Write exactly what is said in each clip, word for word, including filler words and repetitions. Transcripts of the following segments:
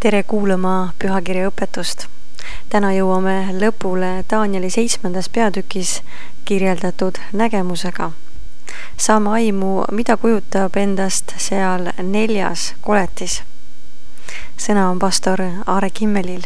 Tere kuulama pühakirja õpetust. Täna jõuame lõpule Danieli seitsmendas peatükis kirjeldatud nägemusega. Saame aimu, mida kujutab endast seal neljas koletis. Sõna on pastor Aare Kimmelil.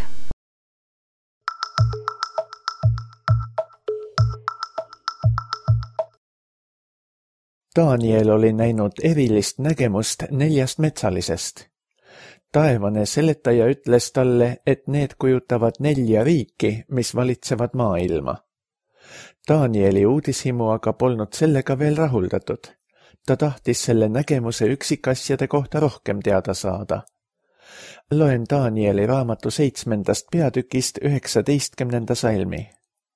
Daniel oli näinud erilist nägemust neljast metsalisest. Taevane seletaja ütles talle, et need kujutavad nelja riiki, mis valitsevad maailma. Danieli uudishimu aga polnud sellega veel rahuldatud. Ta tahtis selle nägemuse üksikasjade kohta rohkem teada saada. Loen Danieli raamatu seitsmendast peatükist üheksateistkümnenda salmi.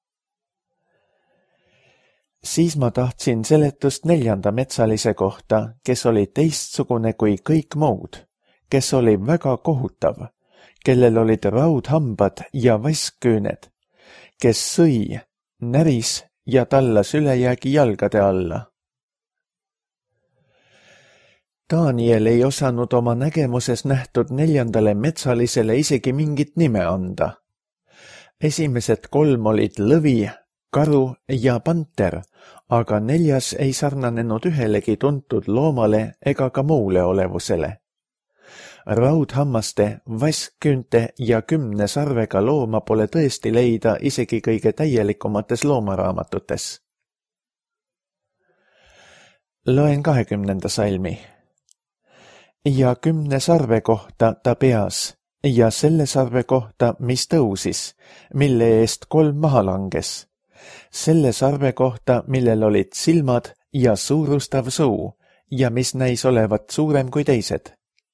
Siis ma tahtsin seletust neljanda metsalise kohta, kes oli teistsugune kui kõik muud, kes oli väga kohutav, kellel olid raudhambad ja vaskküüned, kes sõi, näris ja tallas ülejäägi jalgade alla. Daniel ei osanud oma nägemuses nähtud neljandale metsalisele isegi mingit nime anda. Esimesed kolm olid lõvi, karu ja panter, aga neljas ei sarnanenud ühelegi tuntud loomale ega ka muule olevusele. Raudhammaste, vaskküünte ja kümne sarvega looma pole tõesti leida isegi kõige täielikumates loomaraamatutes. Loen kahekümnenda salmi. Ja kümne sarve kohta ta peas ja selle sarve kohta, mis tõusis, mille eest kolm maha langes. Selle sarve kohta, millel olid silmad ja suurustav suu ja mis näis olevat suurem kui teised.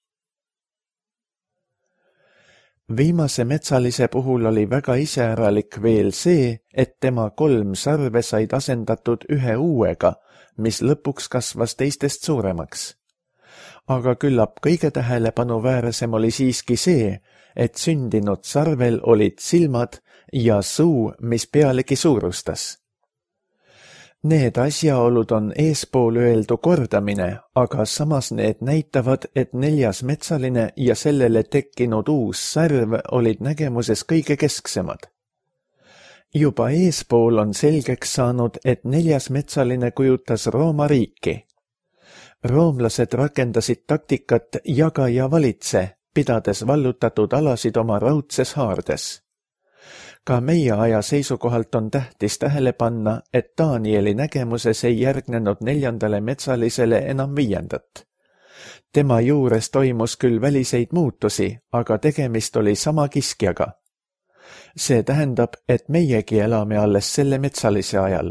Viimase metsalise puhul oli väga iseäralik veel see, et tema kolm sarve said asendatud ühe uuega, mis lõpuks kasvas teistest suuremaks. Aga küllap kõige tähelepanuväärsem oli siiski see, et sündinud sarvel olid silmad ja suu, mis pealegi suurustas. Need asjaolud on eespool öeldu kordamine, aga samas need näitavad, et neljas metsaline ja sellele tekkinud uus sarv olid nägemuses kõige kesksemad. Juba eespool on selgeks saanud, et neljas metsaline kujutas Rooma riiki. Roomlased rakendasid taktikat jaga ja valitse, pidades vallutatud alasid oma raudses haardes. Ka meie aja seisukohalt on tähtis tähele panna, et Danieli nägemuses ei järgnenud neljandale metsalisele enam viiendat. Tema juures toimus küll väliseid muutusi, aga tegemist oli sama kiskjaga. See tähendab, et meiegi elame alles selle metsalise ajal.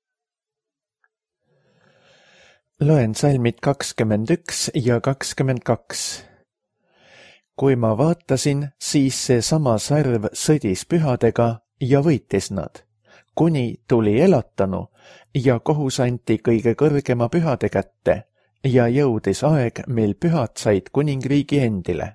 Loen salmid kakskümmend üks ja kakskümmend kaks. Kui ma vaatasin, siis see sama sarv sõdis pühadega ja võitis nad, kuni tuli elatanu ja kohus anti kõige kõrgema pühade kätte ja jõudis aeg, mil pühad said kuningriigi endile.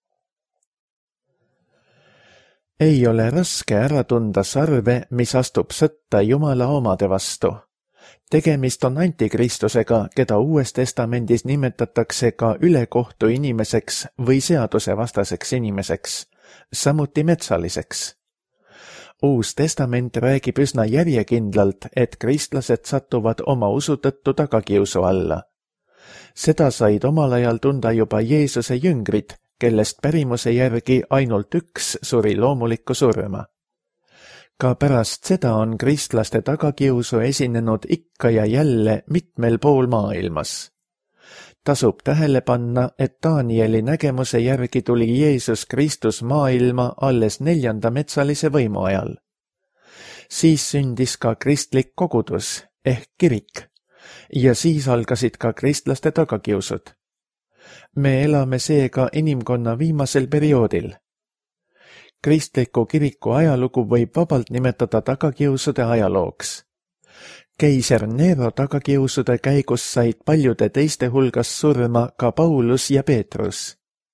Ei ole raske ära tunda sarve, mis astub sõtta Jumala omade vastu. Tegemist on antikristusega, keda Uues Testamendis nimetatakse ka ülekohtu inimeseks või seadusevastaseks inimeseks, samuti metsaliseks. Uus Testament räägib üsna järjekindlalt, et kristlased satuvad oma usu tõttu tagakiusu alla. Seda said omal ajal tunda juba Jeesuse jüngrid, kellest pärimuse järgi ainult üks suri loomulikku surma. Ka pärast seda on kristlaste tagakiusu esinenud ikka ja jälle mitmel pool maailmas. Tasub tähele panna, et Danieli nägemuse järgi tuli Jeesus Kristus maailma alles neljanda metsalise võimu ajal. Siis sündis ka kristlik kogudus ehk kirik ja siis algasid ka kristlaste tagakiusud. Me elame seega inimkonna viimasel perioodil. Kristliku kiriku ajalugu võib vabalt nimetada tagakiusude ajalooks. Keiser Nero tagakiusude käigus said paljude teiste hulgas surma ka Paulus ja Peetrus.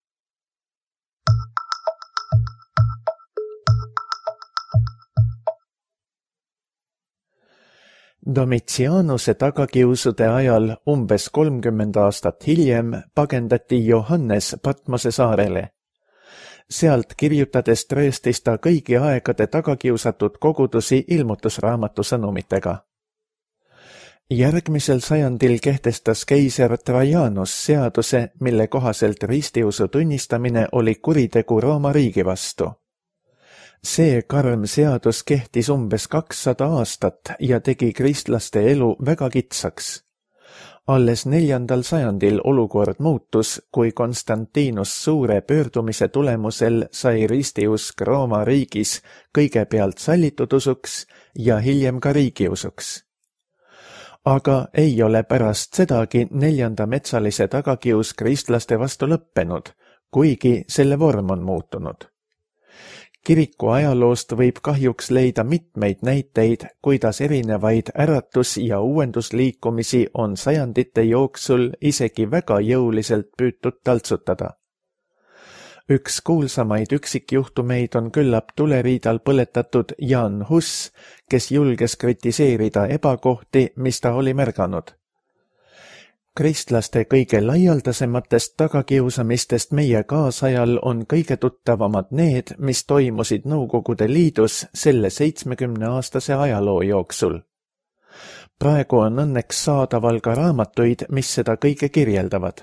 Domitianuse tagakiusude ajal umbes kolmkümmend aastat hiljem pagendati Johannes Patmose saarele. Sealt kirjutades trööstis ta kõigi aegade tagakiusatud kogudusi ilmutusraamatu sõnumitega. Järgmisel sajandil kehtestas keiser Trajanus seaduse, mille kohaselt ristiusu tunnistamine oli kuritegu Rooma riigi vastu. See karm seadus kehtis umbes kakssada aastat ja tegi kristlaste elu väga kitsaks. Alles neljandal sajandil olukord muutus, kui Konstantinus suure pöördumise tulemusel sai ristiusk Rooma riigis kõigepealt sallitud usuks ja hiljem ka riigiusuks. Aga ei ole pärast sedagi neljanda metsalise tagakius kristlaste vastu lõppenud, kuigi selle vorm on muutunud. Kiriku ajaloost võib kahjuks leida mitmeid näiteid, kuidas erinevaid äratus- ja uuendusliikumisi on sajandite jooksul isegi väga jõuliselt püütud taltsutada. Üks kuulsamaid üksikjuhtumeid on küllap tuleriidal põletatud Jan Hus, kes julges kritiseerida ebakohti, mis ta oli märganud. Kristlaste kõige laialdasematest tagakiusamistest meie kaasajal on kõige tuttavamad need, mis toimusid Nõukogude Liidus selle seitsmekümneaastase ajaloo jooksul. Praegu on õnneks saadaval ka raamatuid, mis seda kõige kirjeldavad.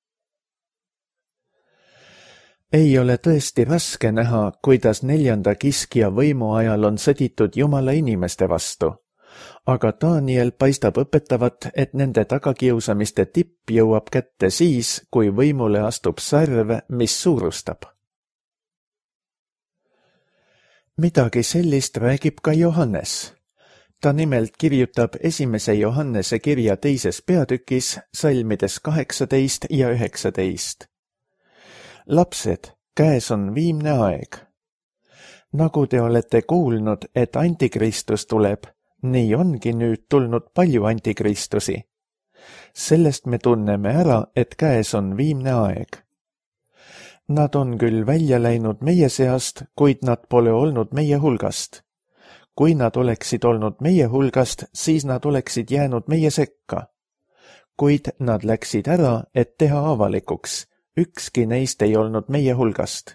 Ei ole tõesti raske näha, kuidas neljanda kiskja võimu ajal on sõditud Jumala inimeste vastu. Aga Daniel paistab õpetavat, et nende tagakiusamiste tipp jõuab kätte siis, kui võimule astub sarv, mis suurustab. Midagi sellist räägib ka Johannes. Ta nimelt kirjutab esimese Johannese kirja teises peatükis, salmides kaheksateist ja üheksateist. Lapsed, käes on viimne aeg. Nagu te olete kuulnud, et antikristus tuleb, nii ongi nüüd tulnud palju antikristusi. Sellest me tunneme ära, et käes on viimne aeg. Nad on küll välja läinud meie seast, kuid nad pole olnud meie hulgast. Kui nad oleksid olnud meie hulgast, siis nad oleksid jäänud meie sekka. Kuid nad läksid ära, et teha avalikuks. Ükski neist ei olnud meie hulgast.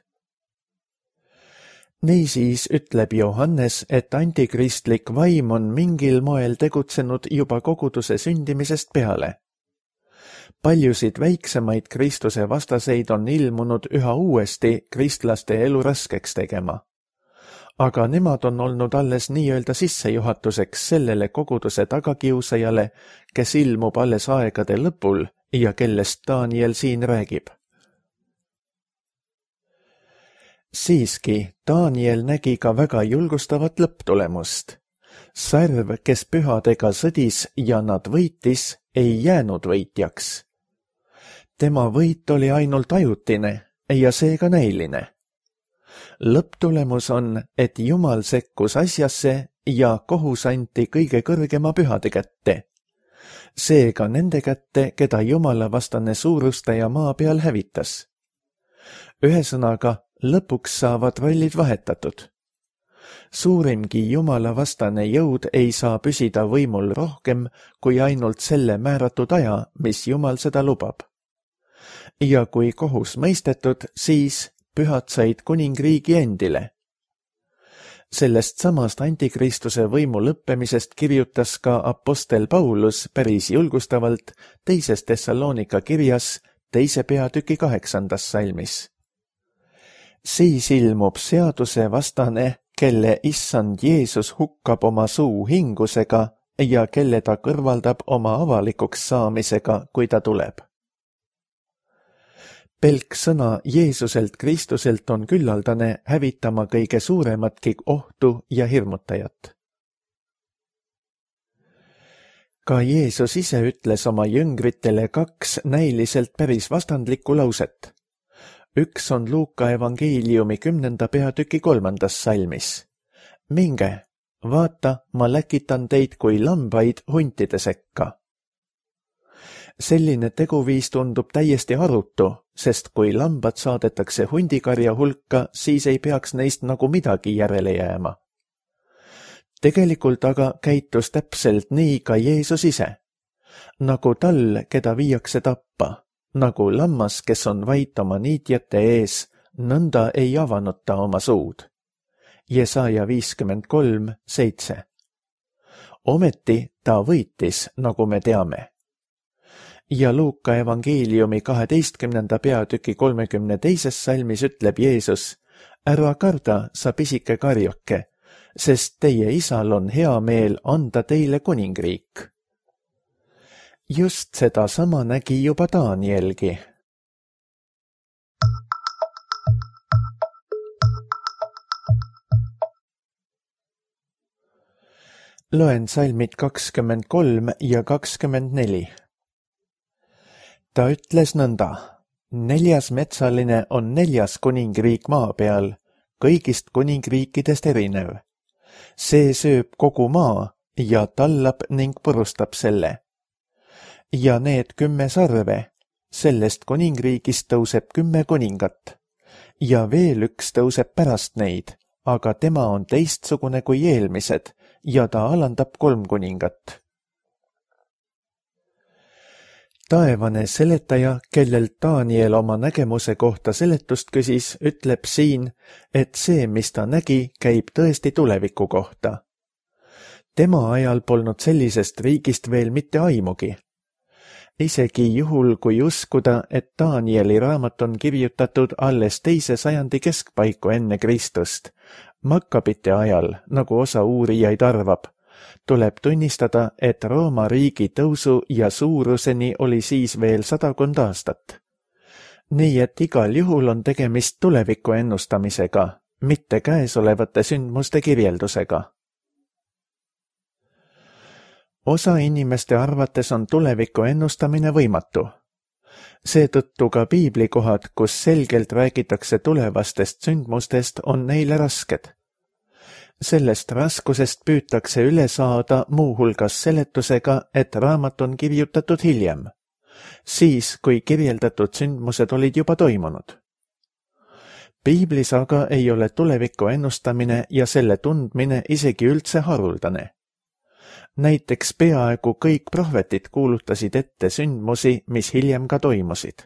Niisiis ütleb Johannes, et antikristlik vaim on mingil moel tegutsenud juba koguduse sündimisest peale. Paljusid väiksemaid Kristuse vastaseid on ilmunud üha uuesti kristlaste elu raskeks tegema. Aga nemad on olnud alles nii-öelda sissejuhatuseks sellele koguduse tagakiusajale, kes ilmub alles aegade lõpul ja kellest Daniel siin räägib. Siiski, Daniel nägi ka väga julgustavat lõpptulemust. Sarv, kes pühadega sõdis ja nad võitis, ei jäänud võitjaks. Tema võit oli ainult ajutine ja seega näiline. Lõpptulemus on, et Jumal sekkus asjasse ja kohus anti kõige kõrgema pühade kätte. Seega nende kätte, keda Jumala vastane suurustaja maa peal hävitas. Ühesõnaga, lõpuks saavad rollid vahetatud. Suurimgi Jumala vastane jõud ei saa püsida võimul rohkem kui ainult selle määratud aja, mis Jumal seda lubab. Ja kui kohus mõistetud, siis pühad said kuningriigi endile. Sellest samast antikristuse võimu lõppemisest kirjutas ka apostel Paulus päris julgustavalt teises Thessalonika kirjas teise peatüki kaheksandas salmis. Siis ilmub seaduse vastane, kelle issand Jeesus hukkab oma suu hingusega ja kelle ta kõrvaldab oma avalikuks saamisega, kui ta tuleb. Pelk sõna Jeesuselt Kristuselt on küllaldane hävitama kõige suurematki ohtu ja hirmutajat. Ka Jeesus ise ütles oma jüngritele kaks näiliselt päris vastandlikku lauset. Üks on Luuka evangeeliumi kümnenda peatüki kolmandas salmis. Minge, vaata, ma läkitan teid kui lambaid huntide sekka. Selline teguviis tundub täiesti arutu, sest kui lambad saadetakse hundikarja hulka, siis ei peaks neist nagu midagi järele jääma. Tegelikult aga käitus täpselt nii ka Jeesus ise. Nagu tal, keda viiakse tappa. Nagu lammas, kes on vait oma niitjate ees, nõnda ei avanud ta oma suud. Jesaja viiskümmend kolm, seitse. Ometi ta võitis, nagu me teame. Ja Luuka evangeeliumi kaheteistkümnenda peatüki kolmekümne teises salmis ütleb Jeesus: ära karda, sa pisike karjuke, sest teie isal on hea meel anda teile kuningriik. Just seda sama nägi juba Danielgi. Loen salmid kakskümmend kolm ja kakskümmend neli. Ta ütles nõnda: neljas metsaline on neljas kuningriik maa peal, kõigist kuningriikidest erinev. See sööb kogu maa ja tallab ning purustab selle. Ja need kümme sarve, sellest kuningriigist tõuseb kümme kuningat. Ja veel üks tõuseb pärast neid, aga tema on teistsugune kui eelmised ja ta alandab kolm kuningat. Taevane seletaja, kellelt Daniel oma nägemuse kohta seletust küsis, ütleb siin, et see, mis ta nägi, käib tõesti tuleviku kohta. Tema ajal polnud sellisest riigist veel mitte aimugi. Isegi juhul, kui uskuda, et Danieli raamat on kirjutatud alles teise sajandi keskpaiku enne Kristust, Makkabite ajal, nagu osa uurijaid arvab, tuleb tunnistada, et Rooma riigi tõusu ja suuruseni oli siis veel sadakond aastat. Nii et igal juhul on tegemist tuleviku ennustamisega, mitte käesolevate sündmuste kirjeldusega. Osa inimeste arvates on tuleviku ennustamine võimatu. Seetõttu ka piiblikohad, kus selgelt räägitakse tulevastest sündmustest, on neile rasked. Sellest raskusest püütakse üle saada muuhulgas seletusega, et raamat on kirjutatud hiljem, siis kui kirjeldatud sündmused olid juba toimunud. Piiblis aga ei ole tuleviku ennustamine ja selle tundmine isegi üldse haruldane. Näiteks peaaegu kõik prohvetid kuulutasid ette sündmusi, mis hiljem ka toimusid.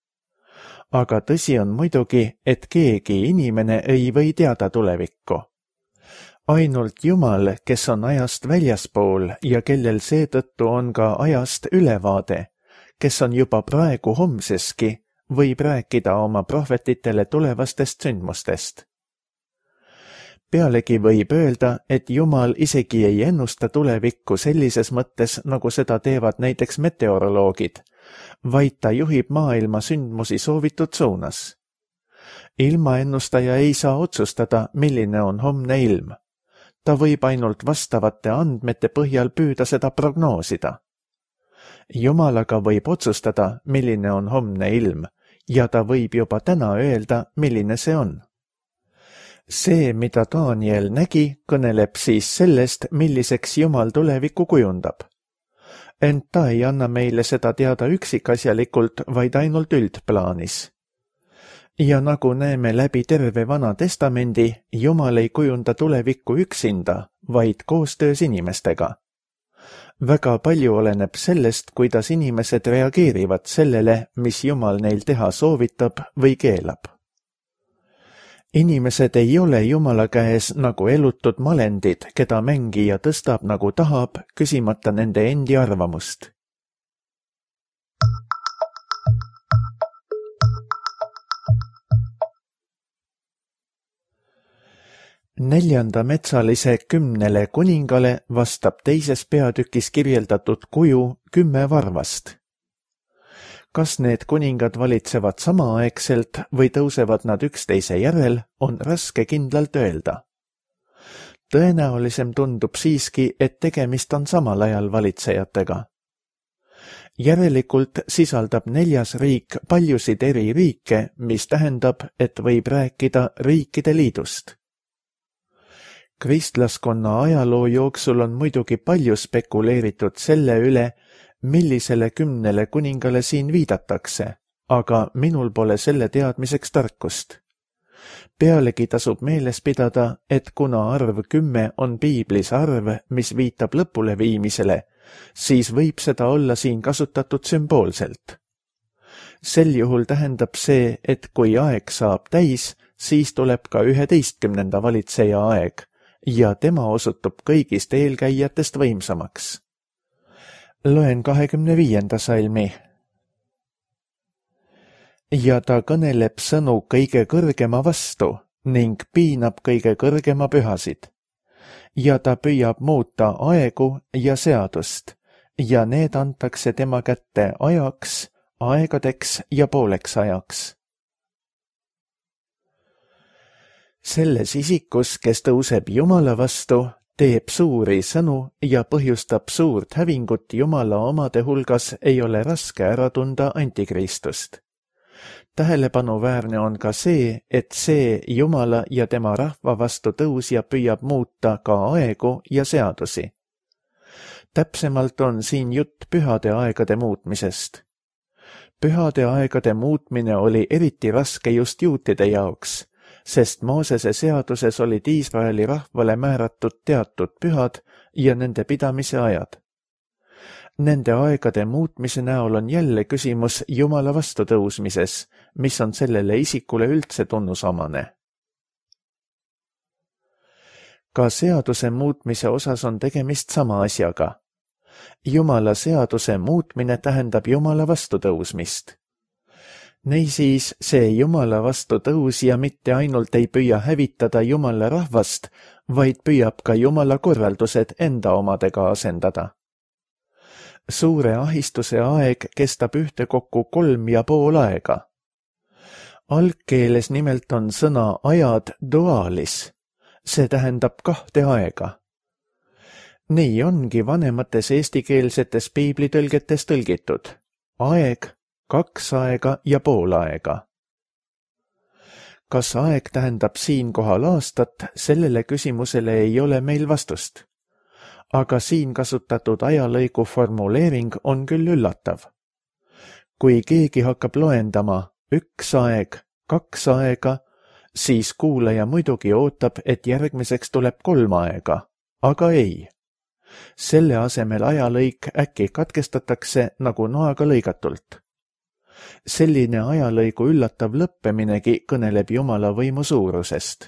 Aga tõsi on muidugi, et keegi inimene ei või teada tulevikku. Ainult Jumal, kes on ajast väljaspool ja kellel seetõttu on ka ajast ülevaade, kes on juba praegu homseski, võib rääkida oma prohvetitele tulevastest sündmustest. Pealegi võib öelda, et Jumal isegi ei ennusta tulevikku sellises mõttes, nagu seda teevad näiteks meteoroloogid, vaid ta juhib maailma sündmusi soovitud suunas. Ilmaennustaja ei saa otsustada, milline on homne ilm. Ta võib ainult vastavate andmete põhjal püüda seda prognoosida. Jumal aga võib otsustada, milline on homne ilm, ja ta võib juba täna öelda, milline see on. See, mida Daniel nägi, kõneleb siis sellest, milliseks Jumal tulevikku kujundab. Ent ta ei anna meile seda teada üksikasjalikult, vaid ainult üldplaanis. Ja nagu näeme läbi terve Vana Testamendi, Jumal ei kujunda tulevikku üksinda, vaid koostöös inimestega. Väga palju oleneb sellest, kuidas inimesed reageerivad sellele, mis Jumal neil teha soovitab või keelab. Inimesed ei ole Jumala käes nagu elutud malendid, keda mängija tõstab nagu tahab, küsimata nende endi arvamust. Neljanda metsalise kümnele kuningale vastab teises peatükis kirjeldatud kuju kümme varvast. Kas need kuningad valitsevad samaaegselt või tõusevad nad üksteise järel, on raske kindlalt öelda. Tõenäolisem tundub siiski, et tegemist on samal ajal valitsejatega. Järelikult sisaldab neljas riik paljusid eri riike, mis tähendab, et võib rääkida riikide liidust. Kristlaskonna ajaloo jooksul on muidugi palju spekuleeritud selle üle, millisele kümnele kuningale siin viidatakse, aga minul pole selle teadmiseks tarkust. Pealegi tasub meeles pidada, et kuna arv kümme on piiblis arv, mis viitab lõpule viimisele, siis võib seda olla siin kasutatud sümboolselt. Sel juhul tähendab see, et kui aeg saab täis, siis tuleb ka üheteistkümnenda valitseja aeg ja tema osutub kõigist eelkäijatest võimsamaks. Loen kahekümne viienda salmi. Ja ta kõneleb sõnu kõige kõrgema vastu ning piinab kõige kõrgema pühasid. Ja ta püüab muuta aegu ja seadust ja need antakse tema kätte ajaks, aegadeks ja pooleks ajaks. Selles isikus, kes tõuseb Jumala vastu, teeb suuri sõnu ja põhjustab suurt hävingut Jumala omade hulgas, ei ole raske ära tunda antikristust. Tähelepanuväärne on ka see, et see Jumala ja tema rahva vastu tõusja püüab muuta ka aegu ja seadusi. Täpsemalt on siin jutt pühade aegade muutmisest. Pühade aegade muutmine oli eriti raske just juutide jaoks, sest Moosese seaduses olid Iisraeli rahvale määratud teatud pühad ja nende pidamise ajad. Nende aegade muutmise näol on jälle küsimus Jumala vastutõusmises, mis on sellele isikule üldse tunnusomane. Ka seaduse muutmise osas on tegemist sama asjaga. Jumala seaduse muutmine tähendab Jumala vastutõusmist. Neisiis see Jumala vastu tõusja mitte ainult ei püüa hävitada Jumala rahvast, vaid püüab ka Jumala korraldused enda omadega asendada. Suure ahistuse aeg kestab ühtekokku kolm ja pool aega. Algkeeles nimelt on sõna ajad duaalis, see tähendab kahte aega. Nii ongi vanemates eestikeelsetes piiblitõlgetes tõlgitud. Aeg, kaks aega ja pool aega. Kas aeg tähendab siinkohal aastat, sellele küsimusele ei ole meil vastust. Aga siin kasutatud ajalõigu formuleering on küll üllatav. Kui keegi hakkab loendama üks aeg, kaks aega, siis kuulaja muidugi ootab, et järgmiseks tuleb kolm aega, aga ei. Selle asemel ajalõik äkki katkestatakse nagu noaga lõigatult. Selline ajalõigu üllatav lõppeminegi kõneleb Jumala võimu suurusest.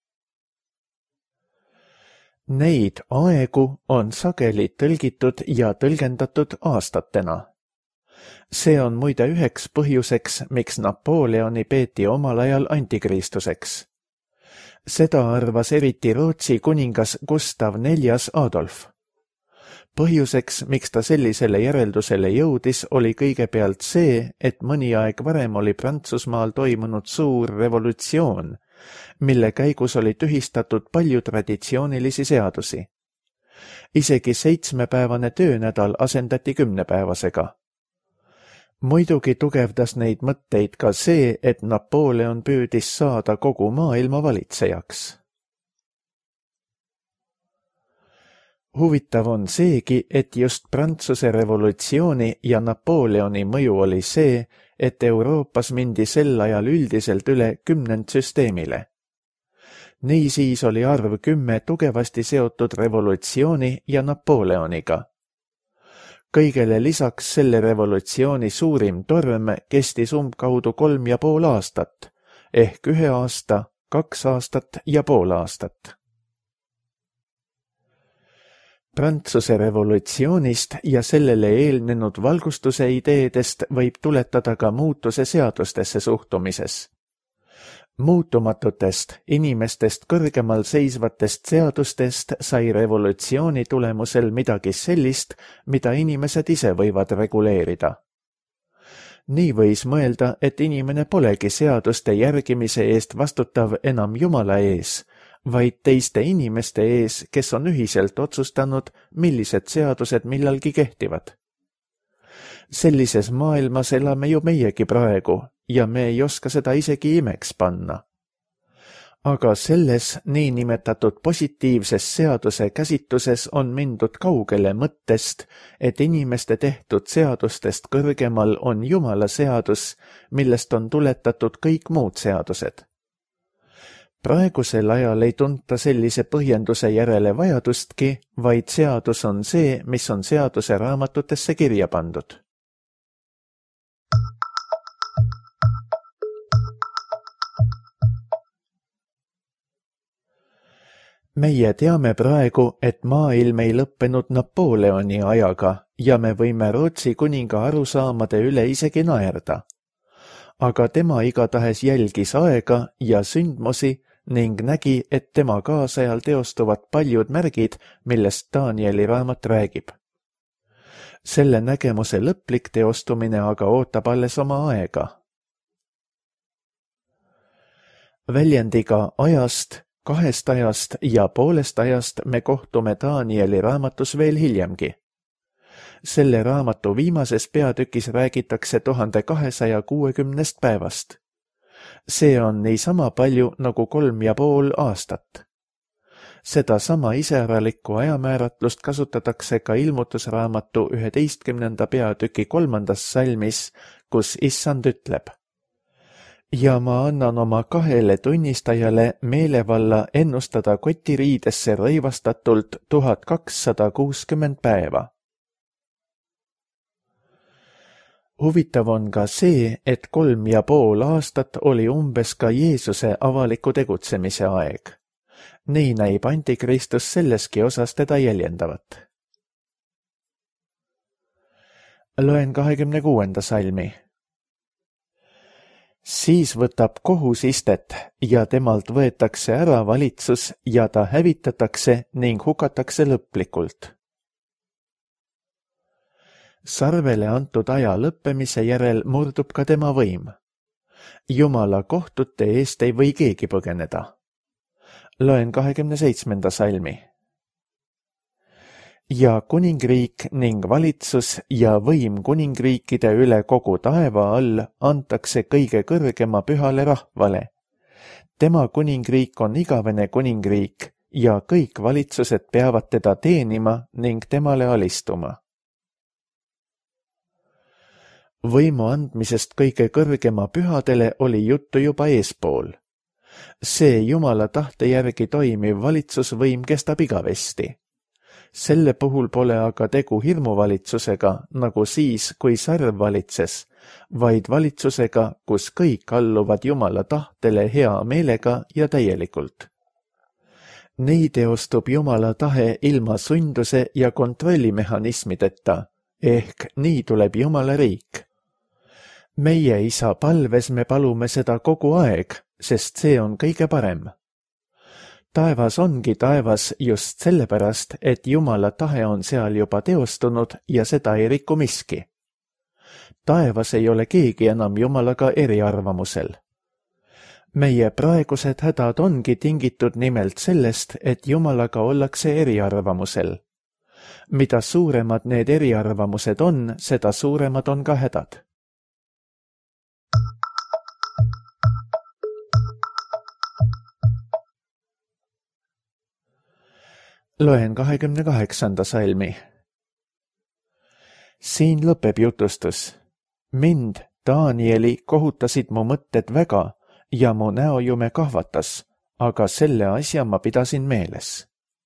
Neid aegu on sageli tõlgitud ja tõlgendatud aastatena. See on muide üheks põhjuseks, miks Napoleoni peeti omal ajal antikristuseks. Seda arvas eriti Rootsi kuningas Gustav neljas Adolf. Põhjuseks, miks ta sellisele järeldusele jõudis, oli kõigepealt see, et mõni aeg varem oli Prantsusmaal toimunud suur revolutsioon, mille käigus oli tühistatud palju traditsioonilisi seadusi. Isegi seitsmepäevane töönädal asendati kümnepäevasega. Muidugi tugevdas neid mõtteid ka see, et Napoleon püüdis saada kogu maailma valitsejaks. Huvitav on seegi, et just Prantsuse revolutsiooni ja Napoleoni mõju oli see, et Euroopas mindi sel ajal üldiselt üle kümnendsüsteemile. Niisiis oli arv kümme tugevasti seotud revolutsiooni ja Napoleoniga. Kõigele lisaks selle revolutsiooni suurim torm kestis umbkaudu kolm ja pool aastat, ehk ühe aasta, kaks aastat ja pool aastat. Prantsuse revolutsioonist ja sellele eelnenud valgustuse ideedest võib tuletada ka muutuse seadustesse suhtumises. Muutumatutest, inimestest kõrgemal seisvatest seadustest sai revolutsiooni tulemusel midagi sellist, mida inimesed ise võivad reguleerida. Nii võis mõelda, et inimene polegi seaduste järgimise eest vastutav enam Jumala ees, vaid teiste inimeste ees, kes on ühiselt otsustanud, millised seadused millalgi kehtivad. Sellises maailmas elame ju meiegi praegu ja me ei oska seda isegi imeks panna. Aga selles niinimetatud positiivses seaduse käsitluses on mindud kaugele mõttest, et inimeste tehtud seadustest kõrgemal on Jumala seadus, millest on tuletatud kõik muud seadused. Praegusel ajal ei tunta sellise põhjenduse järele vajadustki, vaid seadus on see, mis on seaduse raamatutesse kirja pandud. meie teame praegu, et maailm ei lõppenud Napoleoni ajaga ja me võime Rootsi kuninga arusaamade üle isegi naerda. Aga tema igatahes jälgis aega ja sündmusi ning nägi, et tema kaasajal teostuvad paljud märgid, millest Danieli raamat räägib. Selle nägemuse lõplik teostumine aga ootab alles oma aega. Väljendiga ajast, kahest ajast ja poolest ajast me kohtume Danieli raamatus veel hiljemgi. Selle raamatu viimases peatükis räägitakse tuhande kahesaja kuuekümnest päevast. See on niisama palju nagu kolm ja pool aastat. Seda sama iseäralikku ajamääratlust kasutatakse ka ilmutusraamatu üheteistkümnenda peatüki kolmandas salmis, kus issand ütleb: ja ma annan oma kahele tunnistajale meelevalla ennustada kotiriidesse rõivastatult tuhat kakssada kuuskümmend päeva. Huvitav on ka see, et kolm ja pool aastat oli umbes ka Jeesuse avaliku tegutsemise aeg. Nii näib Antikristus selleski osas teda jäljendavat. Loen kahekümne kuuenda salmi. Siis võtab kohus istet ja temalt võetakse ära valitsus ja ta hävitatakse ning hukatakse lõplikult. Sarvele antud aja lõppemise järel murdub ka tema võim. Jumala kohtute eest ei või keegi põgeneda. Loen kahekümne seitsmenda salmi. Ja kuningriik ning valitsus ja võim kuningriikide üle kogu taeva all antakse kõige kõrgema pühale rahvale. Tema kuningriik on igavene kuningriik ja kõik valitsused peavad teda teenima ning temale alistuma. Võimu andmisest kõige kõrgema pühadele oli juttu juba eespool. See Jumala tahte järgi toimiv valitsusvõim kestab igavesti. Selle puhul pole aga tegu hirmuvalitsusega, nagu siis, kui sarv valitses, vaid valitsusega, kus kõik alluvad Jumala tahtele hea meelega ja täielikult. Nii teostub Jumala tahe ilma sunduse ja kontrollimehhanismideta, ehk nii tuleb Jumala riik. Meie isa palves me palume seda kogu aeg, sest see on kõige parem. Taevas ongi taevas just sellepärast, et Jumala tahe on seal juba teostunud ja seda ei riku miski. Taevas ei ole keegi enam Jumalaga eriarvamusel. Meie praegused hädad ongi tingitud nimelt sellest, et Jumalaga ollakse eriarvamusel. Mida suuremad need eriarvamused on, seda suuremad on ka hädad. Loen kahekümne kaheksanda salmi. Siin lõpeb jutustus. Mind, Danieli, kohutasid mu mõtted väga ja mu näojume kahvatas, aga selle asja ma pidasin meeles.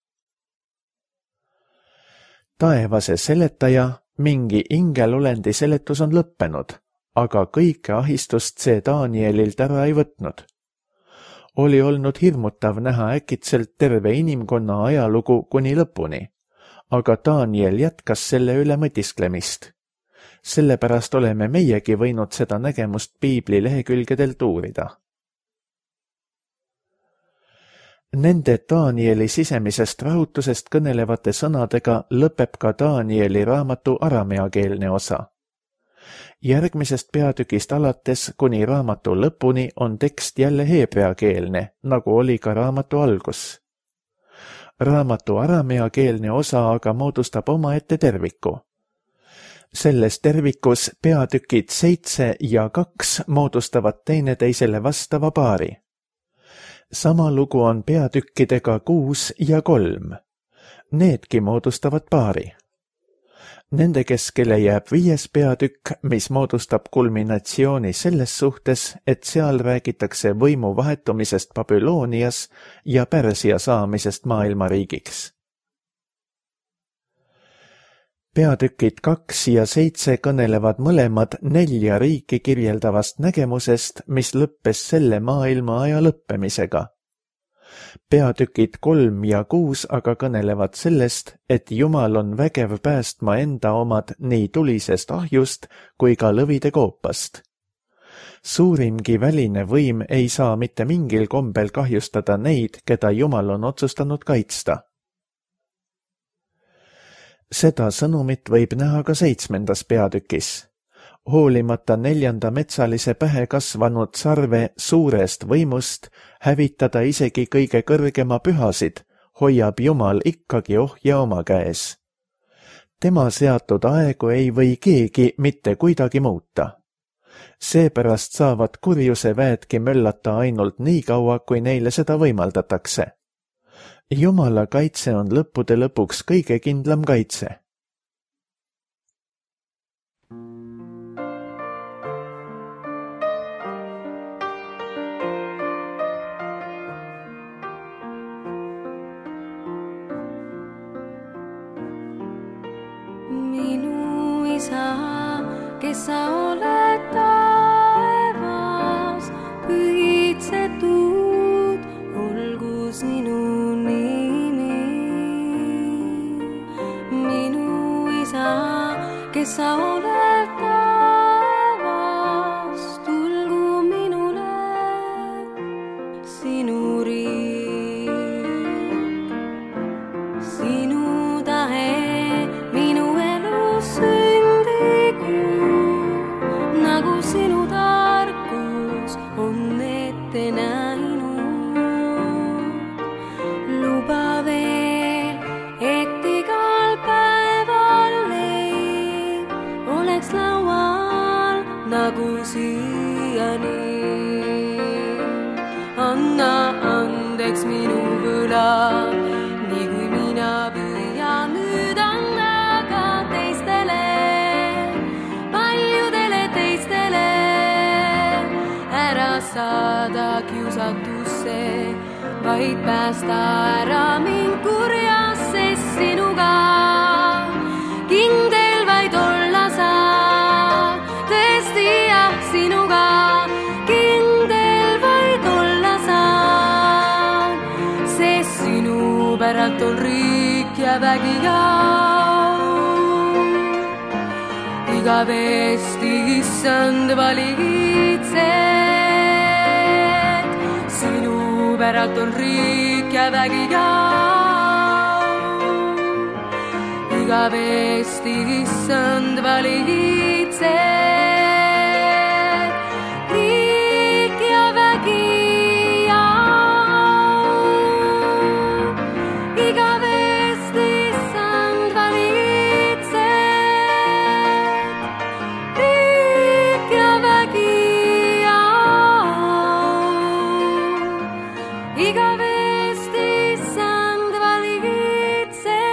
Taevase seletaja, mingi ingelolendi seletus on lõppenud, aga kõike ahistust see Danielilt ära ei võtnud. Oli olnud hirmutav näha äkitselt terve inimkonna ajalugu kuni lõpuni, aga Daniel jätkas selle üle mõtisklemist. Sellepärast oleme meiegi võinud seda nägemust piibli lehekülgedelt uurida. Nende Danieli sisemisest rahutusest kõnelevate sõnadega lõpeb ka Danieli raamatu arameakeelne osa. Järgmisest peatükist alates kuni raamatu lõpuni on tekst jälle heebreakeelne, nagu oli ka raamatu algus. Raamatu arameakeelne osa aga moodustab omaette terviku. Selles tervikus peatükid seitse ja kaks moodustavad teineteisele vastava paari. Sama lugu on peatükkidega kuus ja kolm. Needki moodustavad paari. Nende keskele jääb viies peatükk, mis moodustab kulminatsiooni selles suhtes, et seal räägitakse võimu vahetumisest Babylonias ja Pärsia saamisest maailmariigiks. Peatükid kaks ja seitse kõnelevad mõlemad nelja riiki kirjeldavast nägemusest, mis lõppes selle maailma aja lõppemisega. Peatükid kolm ja kuus aga kõnelevad sellest, et Jumal on vägev päästma enda omad nii tulisest ahjust kui ka lõvide koopast. Suurimgi väline võim ei saa mitte mingil kombel kahjustada neid, keda Jumal on otsustanud kaitsta. Seda sõnumit võib näha ka seitsmendas peatükis. Hoolimata neljanda metsalise pähe kasvanud sarve suurest võimust hävitada isegi kõige kõrgema pühasid, hoiab Jumal ikkagi ohja oma käes. Tema seatud aegu ei või keegi mitte kuidagi muuta. Seepärast saavad kurjuse väedki möllata ainult nii kaua, kui neile seda võimaldatakse. Jumala kaitse on lõppude lõpuks kõige kindlam kaitse. Minu isa, kes sa oled taevas, pühitsetud olgu sinu nimi. Minu isa, kes sa oled taevas, tulgu minule sinu riik. Sinu tahe minu elus sündigu, nagu sinu tarkus on ette näinud. Luba veel, et igal päeval leib oleks laual nagu siiani. Anna andeks minu võlad, nii kui mina püüan nüüd anda ka teistele, paljudele teistele. Ära saada kiusatusse, vaid päästa ära mind kurjast, sest sinuga kindel vaid olla saab. Tõesti jah, sinuga kindel vaid olla saab, sest sinu päralt on riik ja vägi ja igavesti issand valitsed. Sinu päralt on riik ja vägi ja igavesti issand valitsed. Riik ja vägi ja igavesti issand valitsed. Riik ja vägi ja igavesti issand valitsed.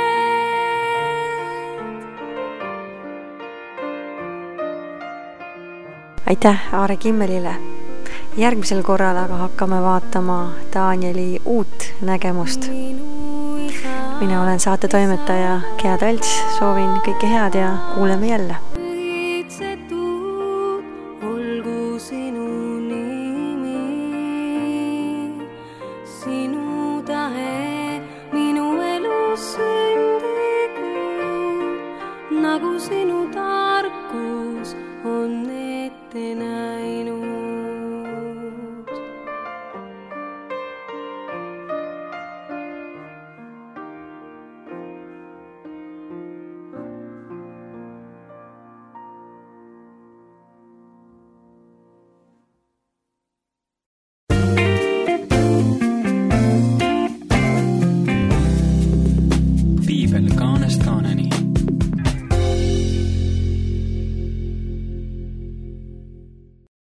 Aitäh Aare Kimmelile! Järgmisel korral aga hakkame vaatama Danieli uut nägemust. Mina olen saate toimetaja Gea Talts, soovin kõike head ja kuuleme jälle. Pühitsetud olgu sinu nimi. Sinu tahe minu elus sündigu, nagu sinu tarkus on ette näinud.